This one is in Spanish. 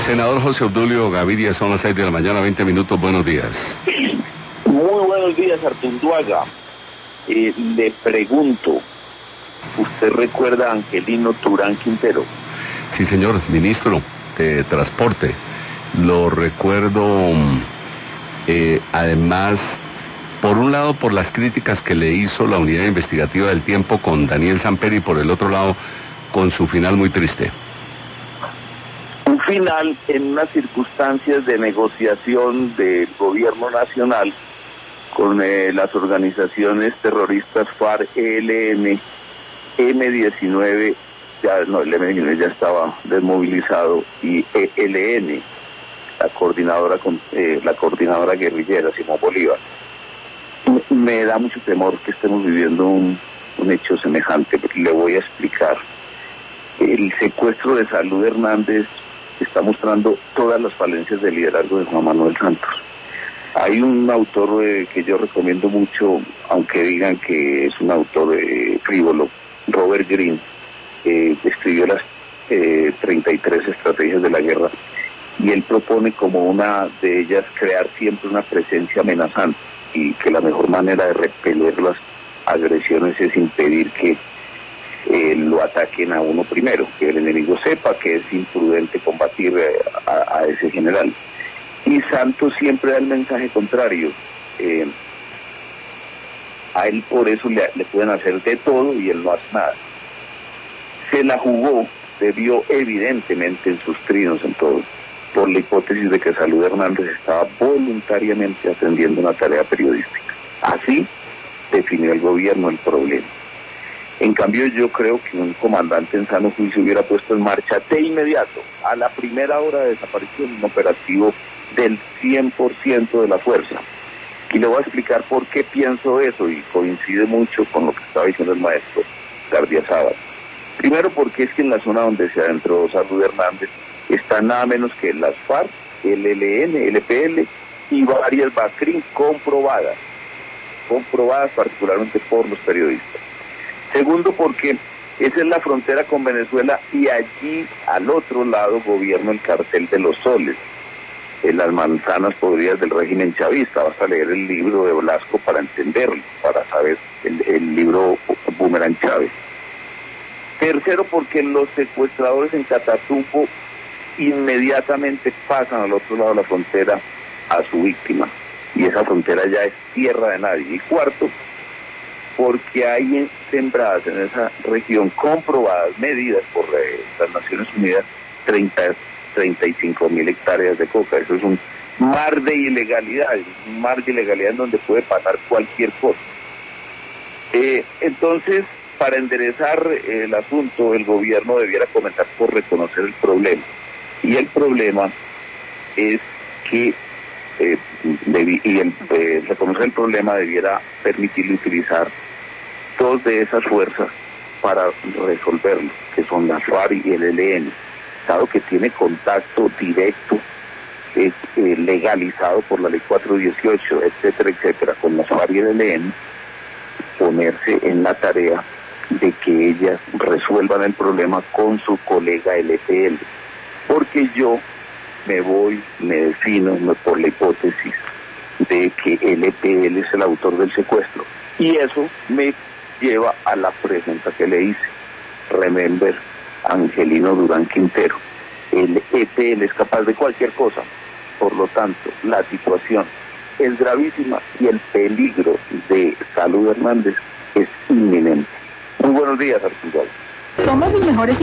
Senador José Obdulio Gaviria, son las 6 de la mañana, 20 minutos, buenos días. Muy buenos días, Artunduaga. Le pregunto, ¿usted recuerda a Angelino Turán Quintero? Sí, señor, ministro de Transporte. Lo recuerdo, además, por un lado, por las críticas que le hizo la Unidad Investigativa del Tiempo con Daniel Samper, y por el otro lado, con su final muy triste. Un final en unas circunstancias de negociación del gobierno nacional con las organizaciones terroristas FARC, ELN, M19, el M19 ya estaba desmovilizado, y ELN, la coordinadora guerrillera Simón Bolívar. Me da mucho temor que estemos viviendo un hecho semejante, porque le voy a explicar. El secuestro de Salud Hernández está mostrando todas las falencias del liderazgo de Juan Manuel Santos. Hay un autor que yo recomiendo mucho, aunque digan que es un autor frívolo, Robert Greene, escribió las 33 estrategias de la guerra, y él propone como una de ellas crear siempre una presencia amenazante, y que la mejor manera de repeler las agresiones es impedir que lo ataquen a uno primero, que el enemigo sepa que es imprudente combatir a ese general. Y Santos siempre da el mensaje contrario. A él por eso le pueden hacer de todo y él no hace nada. Se la jugó, debió evidentemente en sus trinos en todo, por la hipótesis de que Salud Hernández estaba voluntariamente atendiendo una tarea periodística. Así definió el gobierno el problema. En cambio, yo creo que un comandante en sano juicio hubiera puesto en marcha de inmediato, a la primera hora de desaparición, un operativo del 100% de la fuerza. Y le voy a explicar por qué pienso eso, y coincide mucho con lo que estaba diciendo el maestro Gardiazabal. Primero, porque es que en la zona donde se adentró Salud Hernández están nada menos que las FARC, el ELN, el EPL y varias BACRIM comprobadas particularmente por los periodistas. Segundo, porque esa es la frontera con Venezuela, y allí al otro lado gobierna el cartel de los soles, en las manzanas podridas del régimen chavista. Basta leer el libro de Blasco para entenderlo, para saber el libro Boomerang Chávez. Tercero, porque los secuestradores en Catatumbo inmediatamente pasan al otro lado de la frontera a su víctima, y esa frontera ya es tierra de nadie. Y cuarto, porque hay sembradas en esa región, comprobadas, medidas por las Naciones Unidas, 35.000 hectáreas de coca. Eso es un mar de ilegalidad en donde puede pasar cualquier cosa. Entonces, para enderezar el asunto, el gobierno debiera comenzar por reconocer el problema. Y el problema es que reconocer el problema debiera permitirle utilizar dos de esas fuerzas para resolverlo, que son la FARC y el ELN, dado que tiene contacto directo, legalizado por la ley 418, etcétera, etcétera, con la FARC y el ELN, ponerse en la tarea de que ellas resuelvan el problema con su colega el EPL, porque yo me defino por la hipótesis de que el EPL es el autor del secuestro, y eso me lleva a la pregunta que le hice. Remember, Angelino Durán Quintero. El EPL es capaz de cualquier cosa, por lo tanto, la situación es gravísima y el peligro de Salud Hernández es inminente. Muy buenos días, Arturo. Somos los mejores